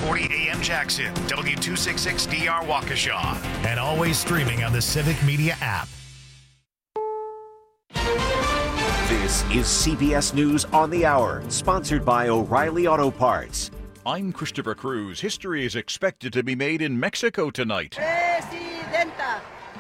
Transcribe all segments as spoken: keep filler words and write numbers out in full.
forty A M Jackson, W two sixty-six D R Waukesha, and always streaming on the Civic Media app. This is C B S News on the Hour, sponsored by O'Reilly Auto Parts. I'm Christopher Cruz. History is expected to be made in Mexico tonight. Presidenta!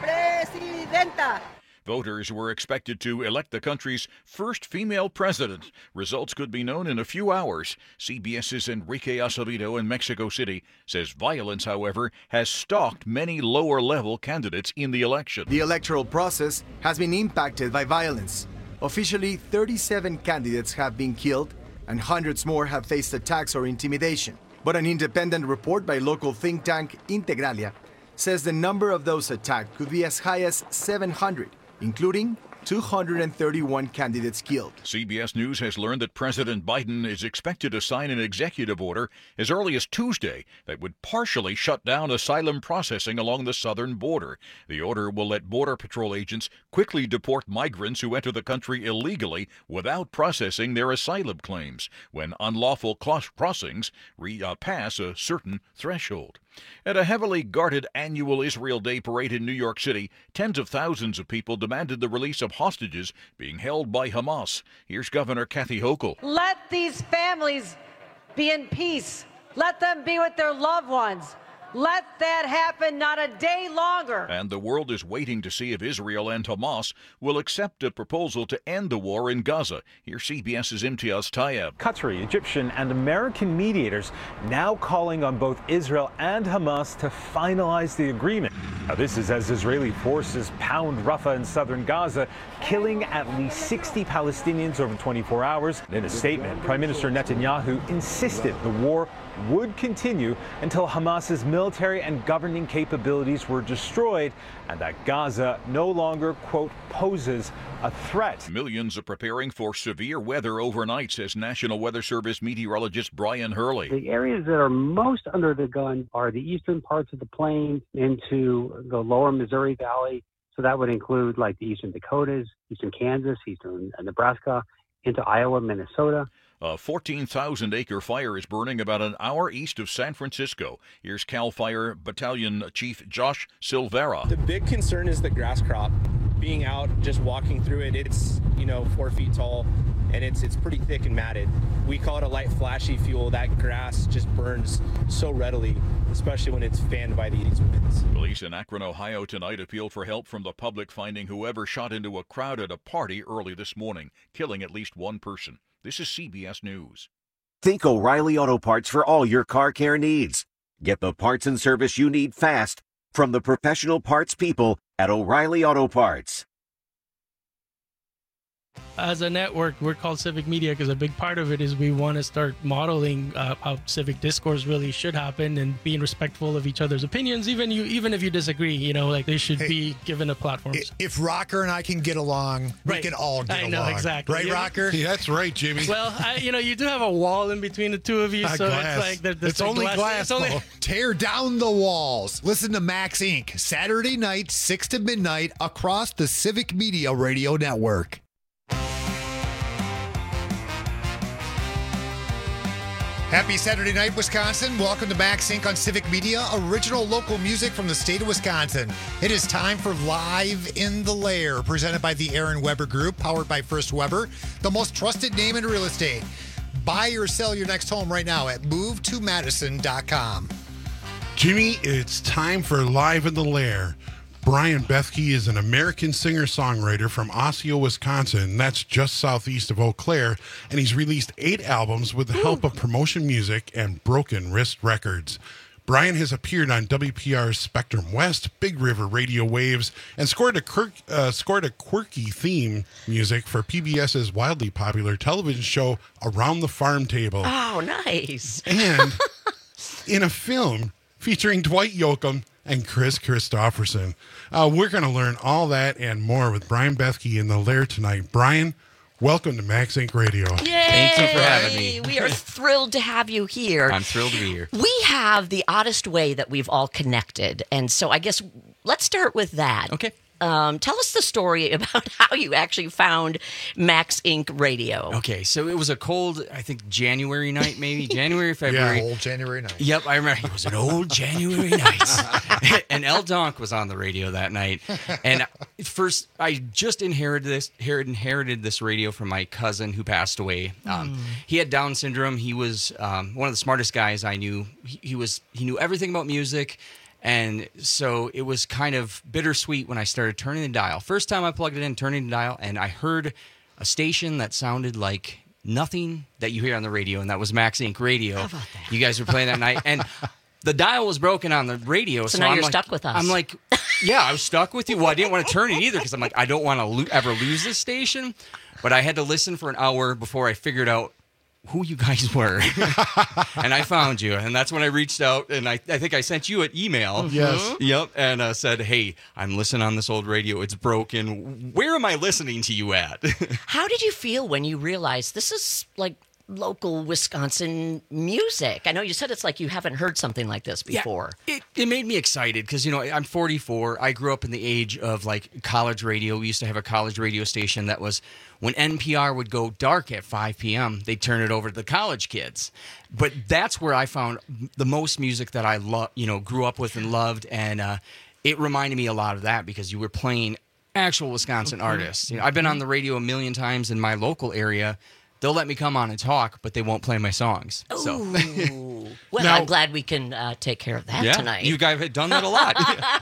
Presidenta! Voters were expected to elect the country's first female president. Results could be known in a few hours. CBS's Enrique Acevedo in Mexico City says violence, however, has stalked many lower-level candidates in the election. The electoral process has been impacted by violence. Officially, thirty-seven candidates have been killed, and hundreds more have faced attacks or intimidation. But an independent report by local think tank Integralia says the number of those attacked could be as high as seven hundred, including two hundred thirty-one candidates killed. C B S News has learned that President Biden is expected to sign an executive order as early as Tuesday that would partially shut down asylum processing along the southern border. The order will let Border Patrol agents quickly deport migrants who enter the country illegally without processing their asylum claims when unlawful crossings re- uh, pass a certain threshold. At a heavily guarded annual Israel Day parade in New York City, tens of thousands of people demanded the release of hostages being held by Hamas. Here's Governor Kathy Hochul. Let these families be in peace. Let them be with their loved ones. Let that happen not a day longer. And the world is waiting to see if Israel and Hamas will accept a proposal to end the war in Gaza. Here's CBS's Imtiaz Tayeb. Qatari, Egyptian, and American mediators now calling on both Israel and Hamas to finalize the agreement. Now, this is as Israeli forces pound Rafah in southern Gaza, killing at least sixty Palestinians over twenty-four hours. In a statement, Prime Minister Netanyahu insisted the war would continue until Hamas's military and governing capabilities were destroyed and that Gaza no longer, quote, poses a threat. Millions are preparing for severe weather overnight, says National Weather Service meteorologist Brian Hurley. The areas that are most under the gun are the eastern parts of the plains into the lower Missouri Valley. So that would include like the eastern Dakotas, eastern Kansas, eastern Nebraska, into Iowa, Minnesota. A fourteen thousand acre fire is burning about an hour east of San Francisco. Here's CAL FIRE Battalion Chief Josh Silvera. The big concern is the grass crop. Being out, just walking through it, it's, you know, four feet tall, and it's it's pretty thick and matted. We call it a light flashy fuel. That grass just burns so readily, especially when it's fanned by these winds. Police in Akron, Ohio tonight appealed for help from the public, finding whoever shot into a crowd at a party early this morning, killing at least one person. This is C B S News. Think O'Reilly Auto Parts for all your car care needs. Get the parts and service you need fast from the professional parts people at O'Reilly Auto Parts. As a network, we're called Civic Media because a big part of it is we want to start modeling uh, how civic discourse really should happen and being respectful of each other's opinions, even you, even if you disagree. You know, like they should hey, be given a platform. If Rocker and I can get along, right. we can all get I along. know, exactly. Right, yeah. Rocker? Yeah, that's right, Jimmy. Well, I, you know, you do have a wall in between the two of you, so glass. it's like there, there's it's like only glass. glass. It's only... Tear down the walls. Listen to Max Incorporated. Saturday night, six to midnight, across the Civic Media Radio Network. Happy Saturday night, Wisconsin. Welcome to Max Incorporated on Civic Media, original local music from the state of Wisconsin. It is time for Live in the Lair, presented by the Aaron Weber Group, powered by First Weber, the most trusted name in real estate. Buy or sell your next home right now at move to madison dot com. Jimmy, it's time for Live in the Lair. Brian Bethke is an American singer-songwriter from Osseo, Wisconsin. That's just southeast of Eau Claire, and he's released eight albums with the help of Promotion Music and Broken Wrist Records. Brian has appeared on W P R's Spectrum West, Big River Radio Waves, and scored a, quirk, uh, scored a quirky theme music for PBS's wildly popular television show Around the Farm Table. Oh, nice. And in a film featuring Dwight Yoakam and Chris Christopherson. Uh, we're going to learn all that and more with Brian Bethke in the Lair tonight. Brian, welcome to Max Incorporated Radio. Yay! Thank you for having me. We are thrilled to have you here. I'm thrilled to be here. We have the oddest way that we've all connected. And so I guess let's start with that. Okay. um, tell us the story about how you actually found Max Incorporated. Radio. Okay, so it was a cold, I think, January night, maybe January, February. Yeah, old January night. Yep, I remember. It was an old January night, and El Donk was on the radio that night. And first, I just inherited this inherited this radio from my cousin who passed away. Um, Mm. He had Down syndrome. He was um, one of the smartest guys I knew. He, he was he knew everything about music. And so it was kind of bittersweet when I started turning the dial. First time I plugged it in, turning the dial, and I heard a station that sounded like nothing that you hear on the radio, and that was Max Incorporated. Radio. How about that? You guys were playing that night, and the dial was broken on the radio. So So, now I'm you're like, stuck with us. I'm like, yeah, I was stuck with you. Well, I didn't want to turn it either because I'm like, I don't want to lo- ever lose this station. But I had to listen for an hour before I figured out who you guys were. And I found you. And that's when I reached out, and I, I think I sent you an email. Yes. Yep. And uh, said, hey, I'm listening on this old radio. It's broken. Where am I listening to you at? How did you feel when you realized this is like local Wisconsin music? I know you said it's like you haven't heard something like this before. Yeah, it, it made me excited because, you know, I'm forty-four. I grew up in the age of like college radio. We used to have a college radio station that was when N P R would go dark at five p.m., they'd turn it over to the college kids. But that's where I found the most music that I love, you know, grew up with and loved. And uh, it reminded me a lot of that because you were playing actual Wisconsin artists. You know, I've been on the radio a million times in my local area. They'll let me come on and talk, but they won't play my songs. So. Ooh. Well, Now- I'm glad we can uh, take care of that yeah, tonight. you guys have done that a lot.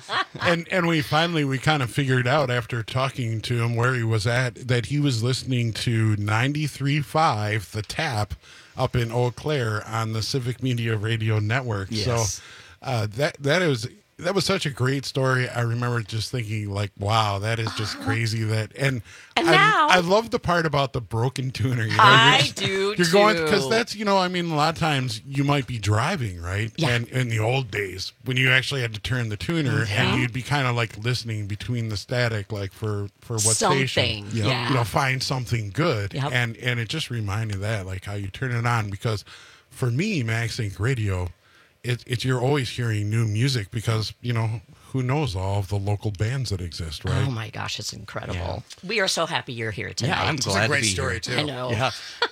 and and we finally we kind of figured out after talking to him where he was at that he was listening to ninety-three point five The Tap up in Eau Claire on the Civic Media Radio Network. Yes. So uh, that that is that was such a great story. I remember just thinking like, wow, that is just crazy. That and, And I, now- I love the part about the broken tuner. You know, I you're just- do You're going too. because that's you know I mean a lot of times you might be driving right, Yeah. and in the old days when you actually had to turn the tuner Yeah. and you'd be kind of like listening between the static like for for what Something, station you know, yeah. you know find something good Yep. and and it just reminded me of that like how you turn it on because for me Max Inc Radio it, it's you're always hearing new music because you know who knows all of the local bands that exist right. Oh my gosh, it's incredible. We are so happy you're here tonight. Yeah, I'm It's glad a great to be story, here. too. I know. Yeah.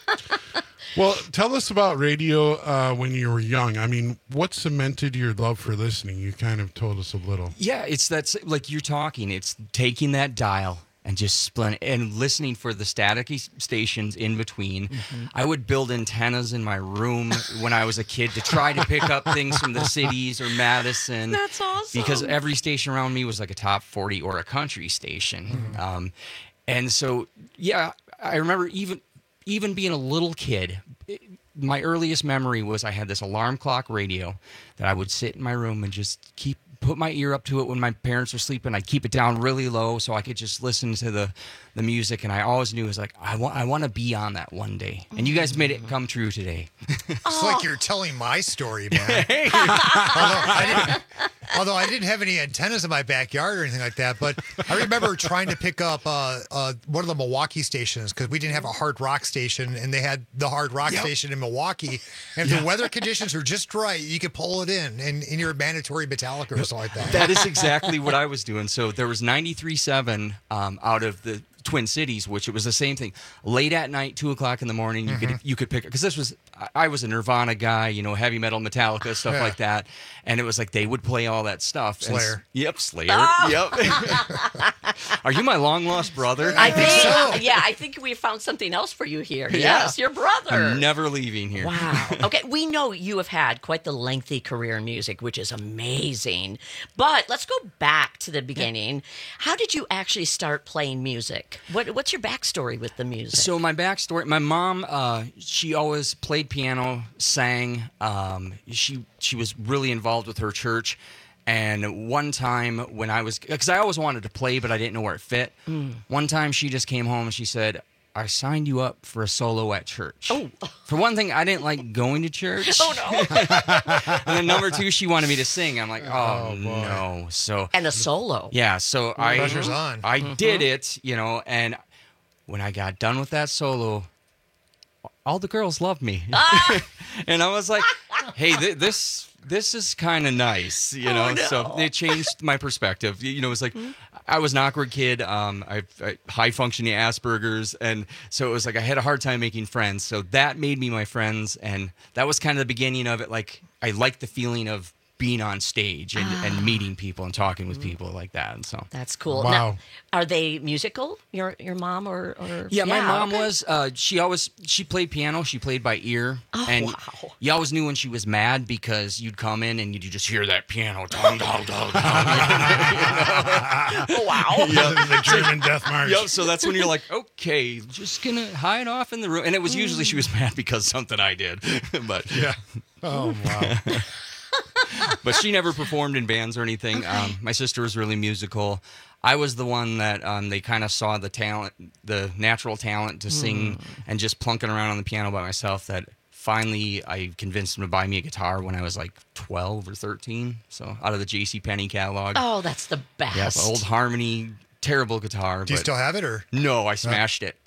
Well, tell us about radio uh, when you were young. I mean, what cemented your love for listening? You kind of told us a little. Yeah, it's that's like you're talking. It's taking that dial and just splitting and listening for the staticky stations in between. Mm-hmm. I would build antennas in my room when I was a kid to try to pick up things from the cities or Madison. That's awesome. Because every station around me was like a top forty or a country station. Mm-hmm. Um, and so, yeah, I remember even even being a little kid, it- my earliest memory was I had this alarm clock radio that I would sit in my room and just keep put my ear up to it when my parents were sleeping. I'd keep it down really low so I could just listen to the, the music. And I always knew it was like, I want I want to be on that one day. And you guys made it come true today. It's like you're telling my story, man. although, I didn't, although I didn't have any antennas in my backyard or anything like that, but I remember trying to pick up uh, uh, one of the Milwaukee stations because we didn't have a hard rock station, and they had the hard rock Yep. station in Milwaukee. And if the weather conditions are just right, you could pull it in, and, and you're a mandatory Metallica or something like that. That is exactly what I was doing. So there was ninety-three point seven um, out of the Twin Cities, which it was the same thing. Late at night, two o'clock in the morning, you could you could pick because this was I- I was a Nirvana guy, you know, heavy metal, Metallica, stuff Yeah. like that, and it was like they would play all that stuff. And s- Slayer. yep, Slayer. Yep. Are you my long lost brother? I think, so. yeah, I think we found something else for you here. Yeah. Yes, your brother. I'm never leaving here. Wow. Okay, we know you have had quite the lengthy career in music, which is amazing. But let's go back to the beginning. How did you actually start playing music? What What's your backstory with the music? So my backstory, my mom, uh, she always played piano, sang. Um, she she was really involved with her church. And one time when I was, because I always wanted to play, but I didn't know where it fit. Mm. One time she just came home and she said, I signed you up for a solo at church. Oh. For one thing, I didn't like going to church. Oh, no. And then number two, she wanted me to sing. I'm like, oh, no. So And a solo. yeah, so I Pressure's on. I Mm-hmm. did it, you know, and when I got done with that solo, all the girls loved me. Ah! And I was like, hey, th- this this is kind of nice, you know. Oh, no. So it changed my perspective. You know, it was like I was an awkward kid. Um, I, I high functioning Asperger's, and so it was like I had a hard time making friends. So that made me my friends, and that was kind of the beginning of it. Like I liked the feeling of being on stage and, Ah. and meeting people and talking with people like that. And so That's cool. Wow. Now, are they musical? Your your mom or, or Yeah, my mom okay. was. Uh, she always she played piano. She played by ear, Oh, and wow. you always knew when she was mad because you'd come in and you'd just hear that piano. Dong, dong, dong, dong. Oh, wow. Yep. The German death march. Yep. So that's when you're like, okay, just gonna hide off in the room. And it was usually she was mad because something I did, but yeah. Oh wow. But she never performed in bands or anything. Um, my sister was really musical. I was the one that um, they kind of saw the talent, the natural talent to sing and just plunking around on the piano by myself. That finally I convinced them to buy me a guitar when I was like twelve or thirteen. So out of the J C Penney catalog. Oh, that's the best. Yeah, old Harmony, terrible guitar. Do you but- still have it, or No, I smashed it.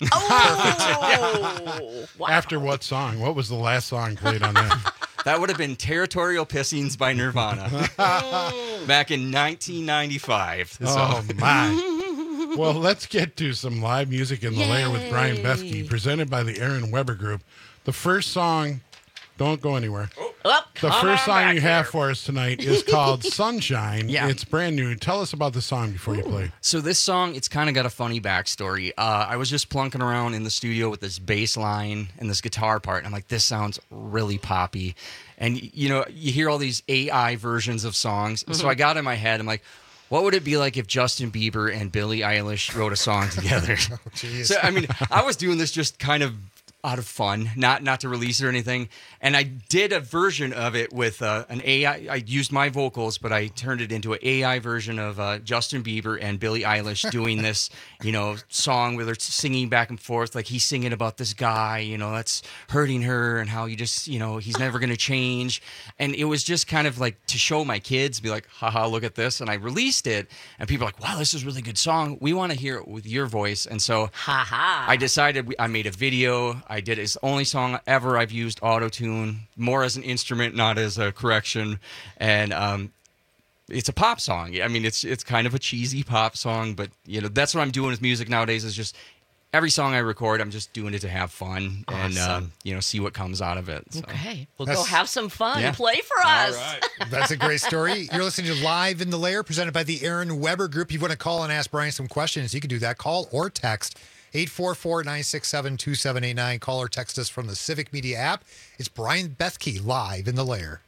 Oh, wow. After what song? What was the last song played on that? That would have been Territorial Pissings by Nirvana back in nineteen ninety-five. So. Oh, my. Well, let's get to some live music in the lair with Brian Bethke, presented by the Aaron Weber Group. The first song, don't go anywhere. Oh, The come first on song back you have here. for us tonight is called Sunshine. Yeah. It's brand new. Tell us about the song before you play. So this song, it's kind of got a funny backstory. Uh, I was just plunking around in the studio with this bass line and this guitar part, and I'm like, this sounds really poppy. And, you know, you hear all these A I versions of songs. And so I got in my head, I'm like, what would it be like if Justin Bieber and Billie Eilish wrote a song together? jeez. So, I mean, I was doing this just kind of out of fun, not not to release it or anything. And I did a version of it with uh, an A I. I used my vocals, but I turned it into an A I version of uh, Justin Bieber and Billie Eilish doing this, you know, song where they're singing back and forth. Like he's singing about this guy, you know, that's hurting her and how you just, you know, he's never going to change. And it was just kind of like to show my kids, be like, haha, look at this. And I released it, and people are like, wow, this is a really good song. We want to hear it with your voice. And so Ha-ha. I decided we, I made a video. I did it's the only song ever I've used auto-tune, more as an instrument, not as a correction. And um, it's a pop song. I mean, it's it's kind of a cheesy pop song, but you know that's what I'm doing with music nowadays. Is just every song I record, I'm just doing it to have fun and uh, Awesome. you know see what comes out of it. So. Okay, well, That's- go have some fun. Yeah. Play for us. That's a great story. You're listening to Live in the Lair, presented by the Aaron Weber Group. You want to call and ask Brian some questions, you can do that. Call or text eight four four, nine six seven, two seven eight nine. Call or text us from the Civic Media app. It's Brian Bethke, Live in the Lair.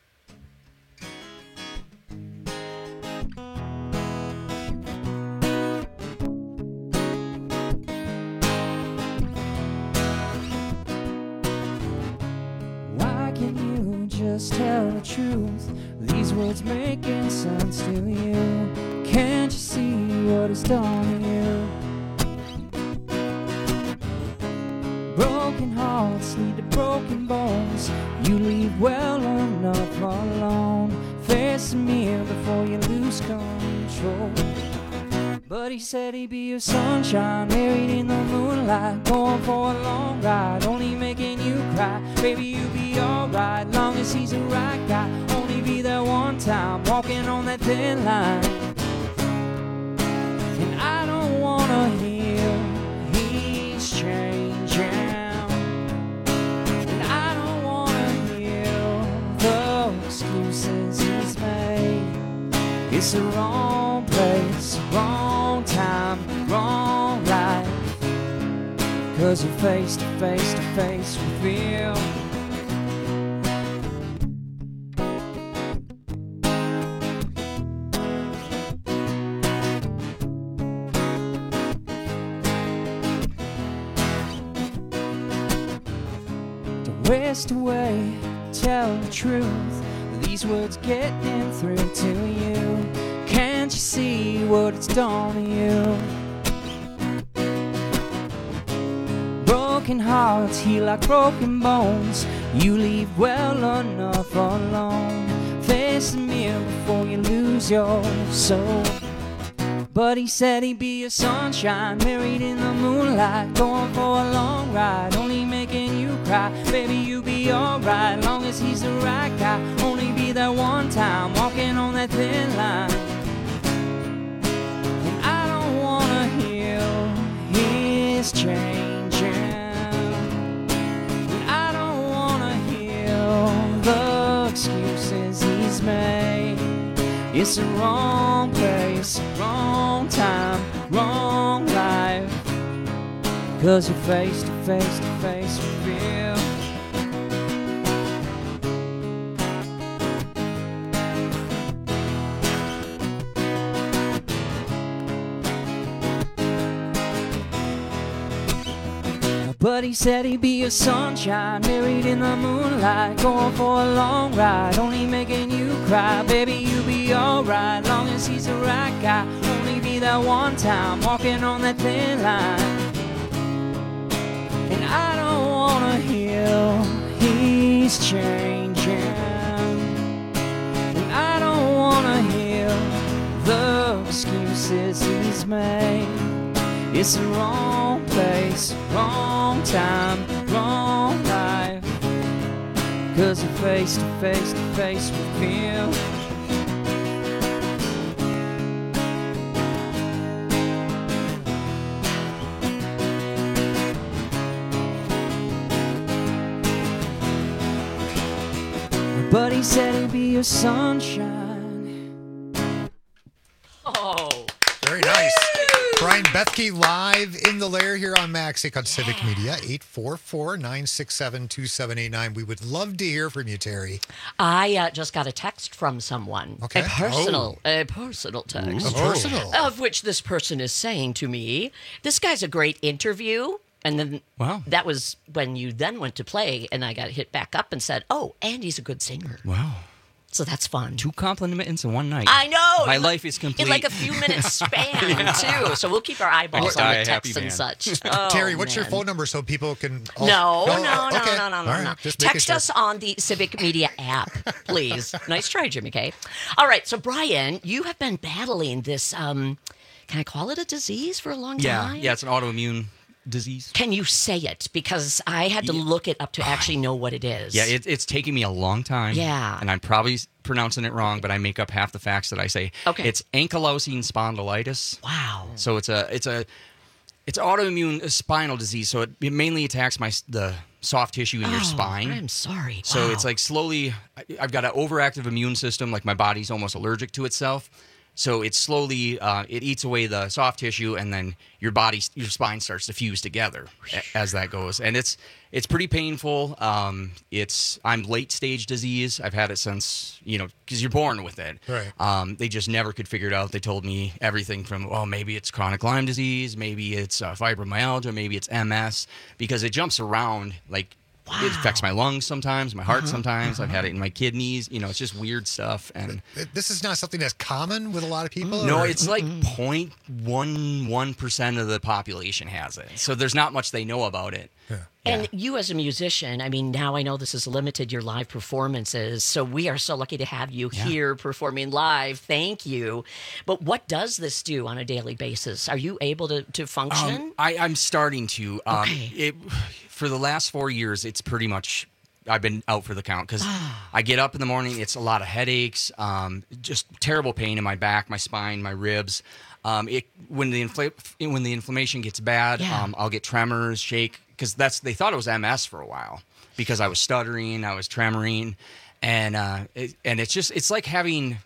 Why can't you just tell the truth? These words making sense to you. Can't you see what it's done to you? Broken hearts lead to broken bones. You leave well enough alone. Face the mirror before you lose control. But he said he'd be your sunshine, married in the moonlight, going for a long ride, only making you cry. Baby, you'll be alright, long as he's the right guy. Only be there one time, walking on that thin line. And I don't wanna hear he's changing. And I don't wanna hear the excuses he's made. It's the wrong place, wrong time, wrong life. Cause you're face to face to face with him. Don't waste away, tell the truth. These words getting through to you. Can't you see what it's done to you? Broken hearts heal like broken bones. You leave well enough alone. Face the mirror before you lose your soul. But he said he'd be your sunshine, married in the moonlight, going for a long ride, only making you cry. Baby, you'll be alright, long as he's the right guy. Only be there one that thin line. And I don't wanna heal his changing. And I don't wanna heal the excuses he's made. It's the wrong place, wrong time, wrong life. Cause you're face to face to face with fear. But he said he'd be your sunshine, married in the moonlight, going for a long ride, only making you cry. Baby, you'll be alright, long as he's the right guy. Only be that one time, walking on that thin line. And I don't wanna heal, he's changing. And I don't wanna heal the excuses he's made. It's the wrong place, wrong time, wrong life. Cause you're face to face to face with him. But he said he'd be your sunshine. Oh. Very nice. Brian Bethke live in the lair here on Maxink on Civic Media. eight four four, nine six seven, two seven eight nine. We would love to hear from you, Terry. I uh, just got a text from someone. Okay. A personal, a personal text. Ooh. A personal. Of which this person is saying to me, this guy's a great interview. And then wow. that was when you then went to play, and I got hit back up and said, oh, and he's a good singer. Wow. So that's fun. Two compliments in one night. I know. My life is complete. In like a few minutes span, yeah. too. So we'll keep our eyeballs on the texts and such. Oh, Terry, what's man. your phone number so people can... Oh, no, no, no, no, okay. no, no, no, All no. right, just Text sure. us on the Civic Media app, please. Nice try, Jimmy K. All right, so Brian, you have been battling this, um, can I call it a disease for a long yeah, time? Yeah, it's an autoimmune disease. Can you say it? Because I had to look it up to actually know what it is. Yeah, it, it's taking me a long time. Yeah. And I'm probably pronouncing it wrong, but I make up half the facts that I say. Okay. It's ankylosing spondylitis. Wow. So it's a it's a it's autoimmune spinal disease. So it, it mainly attacks my the soft tissue in your Oh, spine. I'm sorry. So Wow. it's like slowly I- I've got an overactive immune system, like my body's almost allergic to itself. So it slowly uh, it eats away the soft tissue, and then your body, your spine starts to fuse together a- as that goes, and it's it's pretty painful. Um, it's I'm late stage disease. I've had it since you know because you're born with it. Right. Um, they just never could figure it out. They told me everything from oh maybe it's chronic Lyme disease, maybe it's uh, fibromyalgia, maybe it's M S because it jumps around like. Wow. It affects my lungs sometimes, my heart Uh-huh, sometimes. uh-huh. I've had it in my kidneys. You know, it's just weird stuff. And This is not something that's common with a lot of people? no, or- it's like zero point one one percent of the population has it. So there's not much they know about it. And you as a musician, I mean, now I know this has limited your live performances, so we are so lucky to have you Yeah. here performing live. Thank you. But what does this do on a daily basis? Are you able to, to function? Um, I, I'm starting to. Um, Okay. it, for the last four years, it's pretty much I've been out for the count because I get up in the morning. It's a lot of headaches, um, just terrible pain in my back, my spine, my ribs. Um, it when the infl- when the inflammation gets bad, Yeah. um, I'll get tremors, shake because that's they thought it was M S for a while because I was stuttering, I was tremoring, and uh, it, and it's just it's like having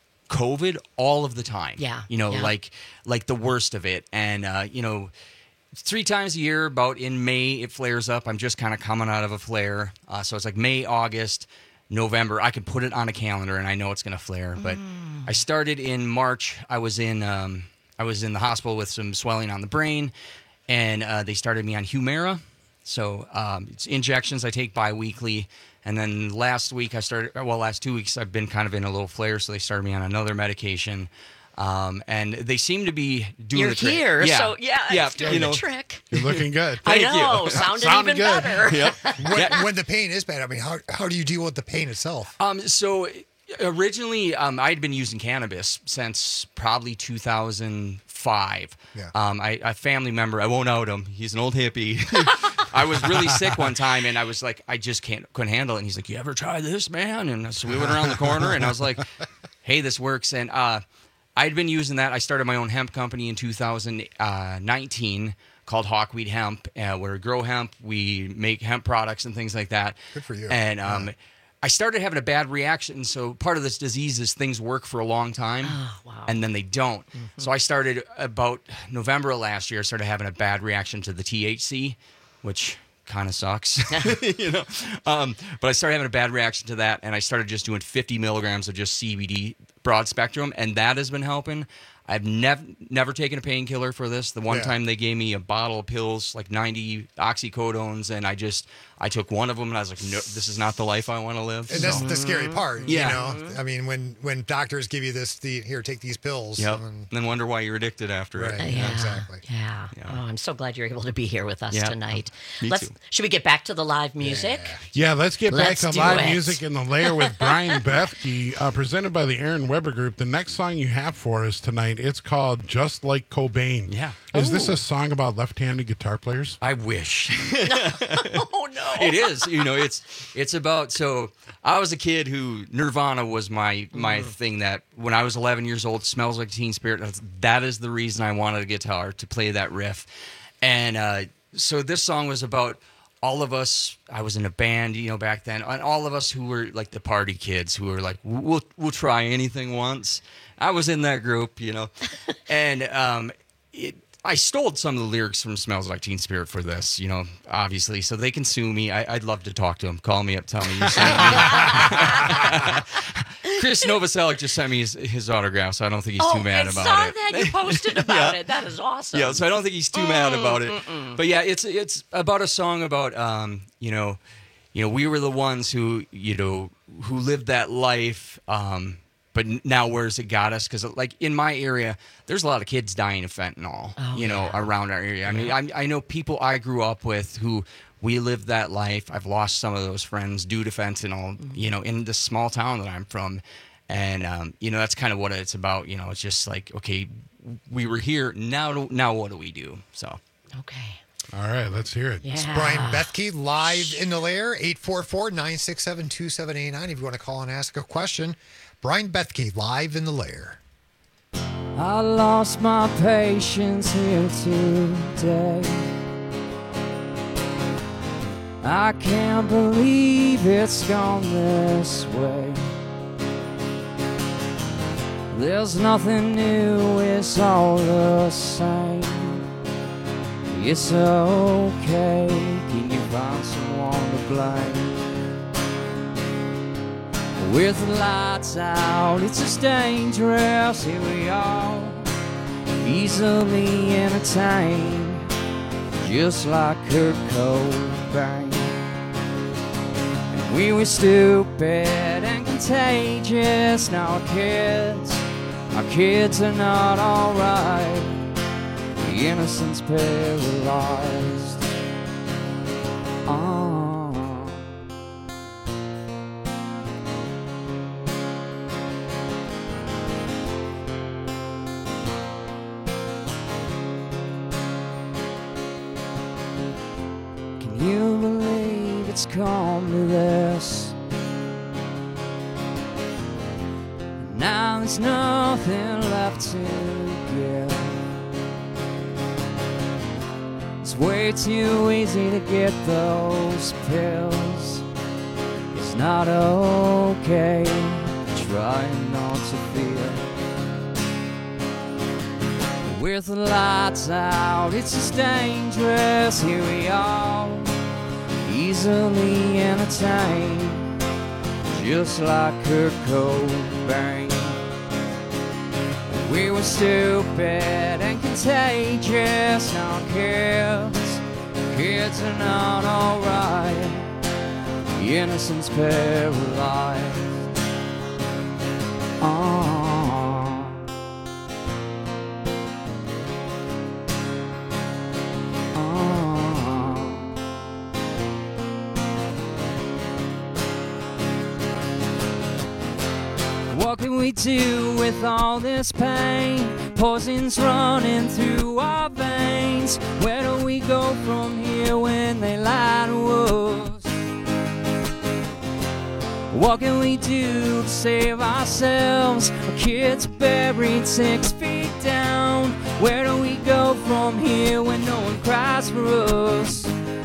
COVID all of the time. Yeah, you know, yeah. like like the worst of it, and uh, you know. Three times a year, about in May, it flares up. I'm just kind of coming out of a flare. Uh, so it's like May, August, November. I can put it on a calendar and I know it's going to flare. But Mm. I started in March. I was in um, I was in the hospital with some swelling on the brain, and uh, they started me on Humira. So um, it's injections I take bi-weekly. And then last week I started, well, last two weeks I've been kind of in a little flare, so they started me on another medication. Um, and they seem to be doing You're the trick. here, yeah. so yeah, yeah, it's doing you the know, trick. You're looking good. I Thank know, you. sounded, Sounded even good. better. Yep. when, when the pain is bad, I mean, how, how do you deal with the pain itself? Um, so originally, um, I'd been using cannabis since probably two thousand five. Yeah. Um, I, a family member, I won't out him. He's an old hippie. I was really sick one time, and I was like, I just can't couldn't handle it. And he's like, "You ever try this, man?" And so we went around the corner, and I was like, hey, this works. And uh, I'd been using that. I started my own hemp company in two thousand nineteen called Hawkweed Hemp, uh, where we grow hemp, we make hemp products and things like that. Good for you. And um, Yeah. I started having a bad reaction. So part of this disease is things work for a long time, Oh, wow. and then they don't. Mm-hmm. So I started about November of last year, I started having a bad reaction to the T H C, which kind of sucks, you know. Um, but I started having a bad reaction to that, and I started just doing fifty milligrams of just C B D broad spectrum, and that has been helping. I've never never taken a painkiller for this. The one Yeah. time they gave me a bottle of pills, like ninety oxycodones, and I just I took one of them, and I was like, no, this is not the life I want to live. And that's So- the scary part. Yeah. You know, I mean, when when doctors give you this, the here, take these pills. Yep. and- And then wonder why you're addicted after Right. it. Yeah, exactly. Yeah. Oh, I'm so glad you're able to be here with us Yeah. tonight. Me Let's too. should we get back to the live music? Yeah, let's get Let's back to do live it. music in the lair with Brian Bethke, uh, presented by the Aaron Weber Group. The next song you have for us tonight, it's called Just Like Cobain. Yeah. Is this Oh. a song about left-handed guitar players? I wish. Oh no. It is. You know, it's it's about so I was a kid who Nirvana was my my thing that when I was eleven years old, Smells Like Teen Spirit. That's, that is the reason I wanted a guitar to play that riff. And uh, so this song was about all of us. I was in a band, you know, back then, and all of us who were like the party kids who were like, we'll we'll try anything once. I was in that group, you know, and um, it. I stole some of the lyrics from Smells Like Teen Spirit for this, you know, obviously, so they can sue me. I, I'd love to talk to them. Call me up, tell me you sent me. Chris Novoselic just sent me his, his autograph, so I don't think he's oh, too mad I about saw it. that you posted about Yeah. it. That is awesome. Yeah, so I don't think he's too mad about it. Mm-mm. But yeah, it's it's about a song about um, you know, you know, we were the ones who, you know, who lived that life, um, but now where's it got us? Because like in my area, there's a lot of kids dying of fentanyl, Oh, you know, yeah. around our area. I mean, I, I know people I grew up with who we lived that life. I've lost some of those friends due to fentanyl, Mm-hmm. you know, in the small town that I'm from. And, um, you know, that's kind of what it's about. You know, it's just like, okay, we were here. Now, now what do we do? So. Okay. All right, let's hear it. Yeah. It's Brian Bethke live in the lair, eight four four, nine six seven, two seven eight nine. If you want to call and ask a question, Brian Bethke live in the lair. I lost my patience here today. I can't believe it's gone this way. There's nothing new, it's all the same. It's okay, can you find someone to blame? With the lights out, it's just dangerous, here we are, easily entertained, just like Kurt Cobain. And we were stupid and contagious, now our kids, our kids are not alright, the innocence paralyzed. Oh. Can you believe it's come to this? Now there's nothing left to give. It's way too easy to get those pills. It's not okay, trying not to feel. With the lights out, it's just dangerous, here we are, easily entertained, just like Kurt Cobain. We were stupid and contagious, now kids, kids are not alright, the innocence paralyzed. Oh. What can we do with all this pain? Poison's running through our veins. Where do we go from here when they lie to us? What can we do to save ourselves? Our kids are buried six feet down. Where do we go from here when no one cries for us?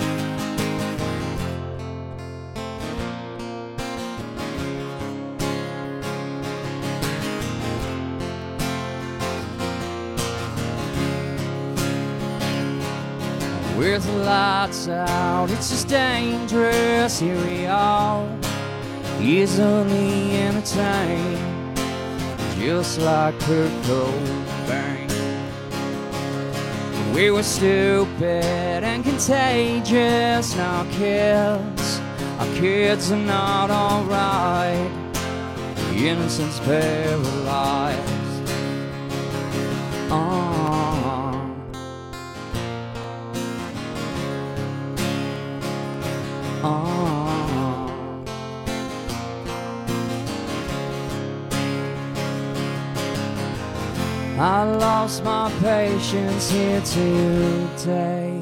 With the lights out, it's just dangerous. Here we are, easily entertained, just like Kurt Cobain. We were stupid and contagious. Now our kids, our kids are not alright. The innocence paralyzed. Oh. I lost my patience here today.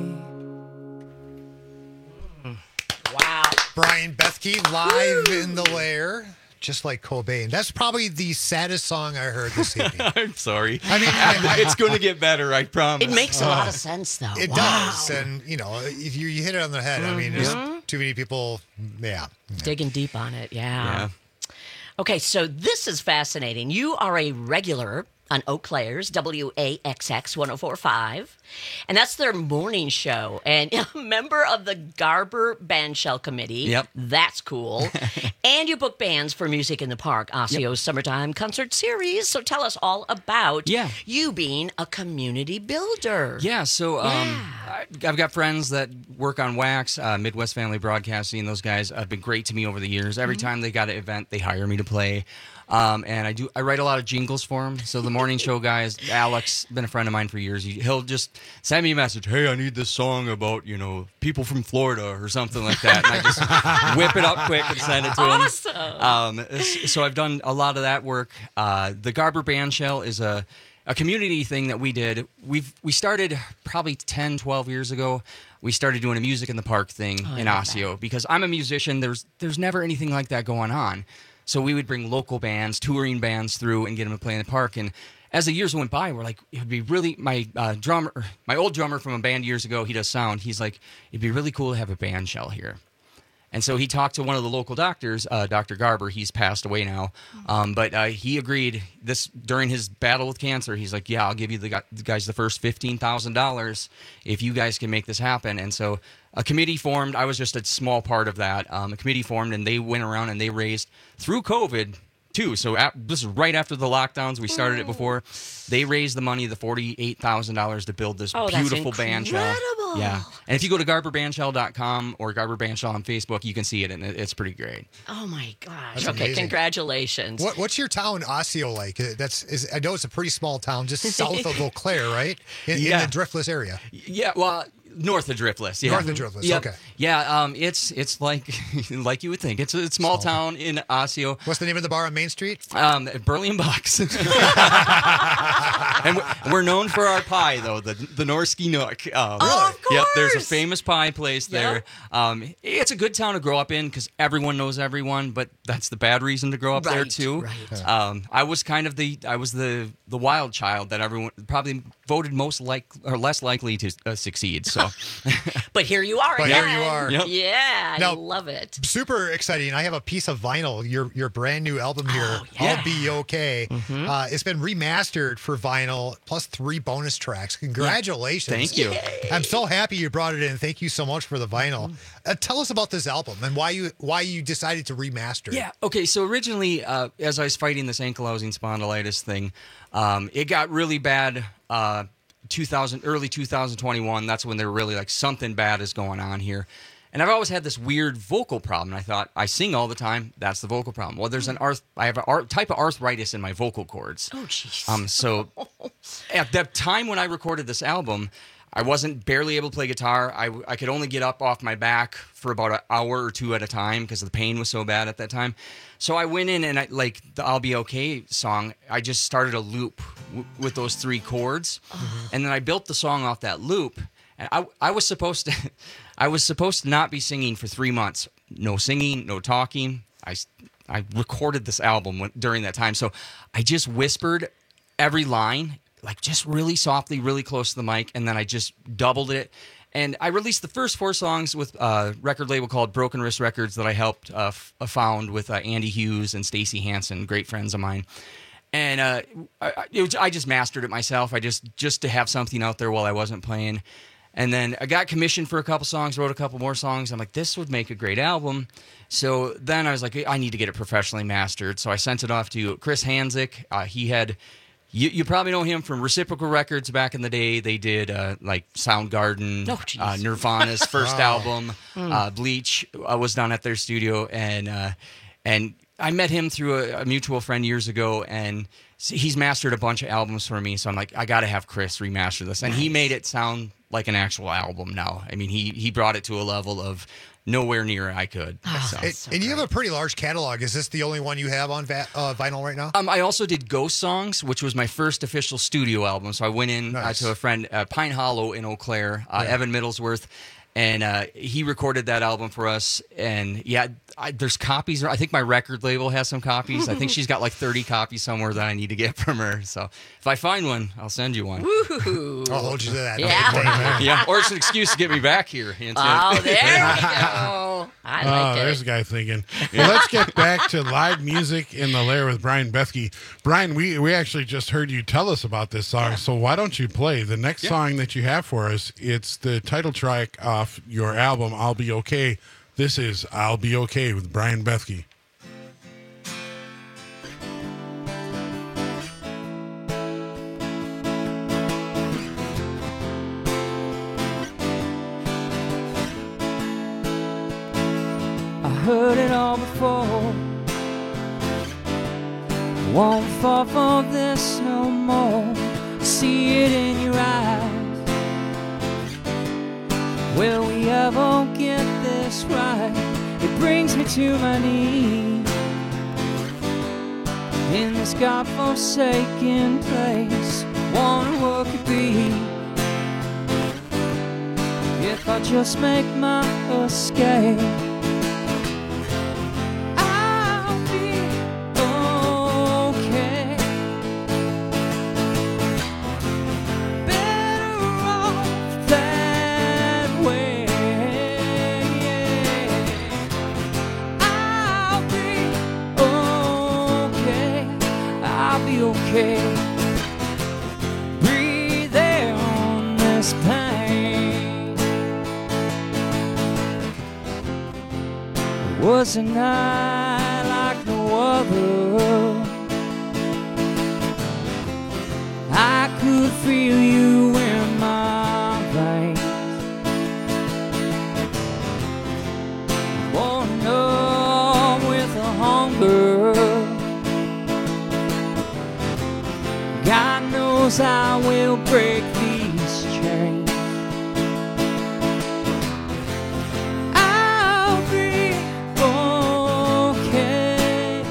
Wow. Brian Bethke live Woo! In the lair. Just like Cobain. That's probably the saddest song I heard this evening. I'm sorry. I mean, I, it's going to get better, I promise. It makes a lot of sense, though. It wow. does. And, you know, if you, you hit it on the head, I mean, there's Mhm. too many people, yeah. Digging deep on it, yeah. Yeah. Okay, so this is fascinating. You are a regular on Eau Claire's W A X X one oh four point five, and that's their morning show. And a member of the Garber Bandshell Committee. Yep. That's cool. And you book bands for Music in the Park, Osceo's yep. Summertime Concert Series. So tell us all about yeah. you being a community builder. Yeah, so um, Yeah. I, I've got friends that work on Wax, uh, Midwest Family Broadcasting. Those guys have been great to me over the years. Every Mm-hmm. time they got an event, they hire me to play. Um, and I do. I write a lot of jingles for him. So the morning show guys, Alex, been a friend of mine for years. He, he'll just send me a message. Hey, I need this song about you know people from Florida or something like that. And I just whip it up quick and send it to Awesome. him. Um, so I've done a lot of that work. Uh, the Garber Bandshell is a a community thing that we did. We've we started probably ten, twelve years ago. We started doing a Music in the Park thing Oh, I in love Osseo because I'm a musician. There's there's never anything like that going on. So we would bring local bands, touring bands through and get them to play in the park. And as the years went by, we're like, it would be really, my uh, drummer, my old drummer from a band years ago, he does sound. He's like, it'd be really cool to have a band shell here. And so he talked to one of the local doctors, uh, Doctor Garber. He's passed away now. Um, but uh, he agreed this during his battle with cancer. He's like, yeah, I'll give you the, gu- the guys the first fifteen thousand dollars if you guys can make this happen. And so a committee formed. I was just a small part of that. Um, a committee formed, and they went around and they raised, through COVID, too. So at, this is right after the lockdowns. We started it before. They raised the money, the forty-eight thousand dollars, to build this Oh, that's beautiful band shell. incredible. Yeah. And if you go to garber bandshell dot com or Garber Bandshell on Facebook, you can see it, and it, it's pretty great. Oh, my gosh. That's okay, amazing. congratulations. What, what's your town, Osseo, like? Uh, That's is, I know it's a pretty small town, just south of Eau Claire, right? In, Yeah. in the Driftless area. Yeah, well, north of Driftless. Yeah. North of Driftless, Yep. okay. Yeah, um, it's it's like like you would think. It's a small town in Osseo. What's the name of the bar on Main Street? Um, Burley and Bucks. And we're, we're known for our pie, though, the the Norski Nook. Um, Oh, of Yep, there's a course. famous pie place there. Yep. Um, it's a good town to grow up in because everyone knows everyone, but that's the bad reason to grow up there Right, too. right. Um, I was kind of the I was the the wild child that everyone probably voted most like or less likely to uh, succeed. So. But here you are But again. here you are. Yep. Yeah, I Now- love it. Super exciting. I have a piece of vinyl, your your brand new album here, Oh, yeah. I'll Be Okay. Uh, it's been remastered for vinyl, plus three bonus tracks. Congratulations. Thank you. I'm so happy you brought it in. Thank you so much for the vinyl. Uh, tell us about this album and why you why you decided to remaster it. Yeah. Okay. So originally, uh, as I was fighting this ankylosing spondylitis thing, um, it got really bad. Uh, two thousand early two thousand twenty-one. That's when they were really like something bad is going on here. And I've always had this weird vocal problem. I thought I sing all the time. That's the vocal problem. Well, there's an arth. I have a ar- type of arthritis in my vocal cords. Oh, jeez. Um. So at the time when I recorded this album, I wasn't barely able to play guitar. I, I could only get up off my back for about an hour or two at a time because the pain was so bad at that time. So I went in and I, like the I'll Be Okay song, I just started a loop w- with those three chords. And then I built the song off that loop. And I, I was supposed to I was supposed to not be singing for three months. No singing, no talking. I, I recorded this album when, during that time. So I just whispered every line, like just really softly, really close to the mic, and then I just doubled it. And I released the first four songs with a record label called Broken Wrist Records that I helped uh, f- found with uh, Andy Hughes and Stacy Hansen, great friends of mine. And uh, I, it was, I just mastered it myself. I just just to have something out there while I wasn't playing. And then I got commissioned for a couple songs, wrote a couple more songs. I'm like, this would make a great album. So then I was like, I need to get it professionally mastered. So I sent it off to Chris Hanzik. Uh, he had, you, you probably know him from Reciprocal Records back in the day. They did uh, like Soundgarden, Oh, uh, Nirvana's first Wow. album, Mm. uh, Bleach uh, was done at their studio. And, uh, and I met him through a, a mutual friend years ago, and he's mastered a bunch of albums for me. So I'm like, I got to have Chris remaster this. And he Nice. made it sound like an actual album now. I mean, he he brought it to a level of nowhere near I could. So. and, and you have a pretty large catalog. Is this the only one you have on va- uh, vinyl right now? Um, I also did Ghost Songs, which was my first official studio album. So I went in Nice. uh, to a friend, uh, Pine Hollow in Eau Claire, uh, Yeah. Evan Middlesworth, and uh, he recorded that album for us. And yeah, I, there's copies. I think my record label has some copies. I think she's got like thirty copies somewhere that I need to get from her. So if I find one, I'll send you one. Woo! I'll hold you to that. Yeah. yeah, or it's an excuse to get me back here. Into Oh, there we go. I like oh, it. there's a guy thinking. Well, let's get back to live music in the Lair with Brian Bethke. Brian, we, we actually just heard you tell us about this song, so why don't you play the next Yeah. song that you have for us? It's the title track off your album, I'll Be Okay. This is I'll Be Okay with Brian Bethke. I heard it all before. Won't fall for this no more. I see it in your eyes. Will we ever get this right? It brings me to my knees in this godforsaken place. Wonder what could be if I just make my escape. I'll be okay. Better off that way. I'll be okay. I'll be okay. Breathe air on this pain. It was a night like no other. I could feel you in my veins. Born up with a hunger. God knows I will break these chains. I'll be okay.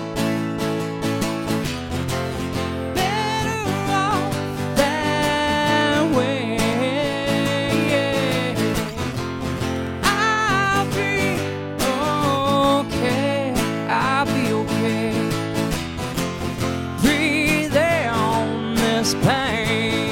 Better off that way. I'll be okay. I'll be okay. Breathe air on this pain.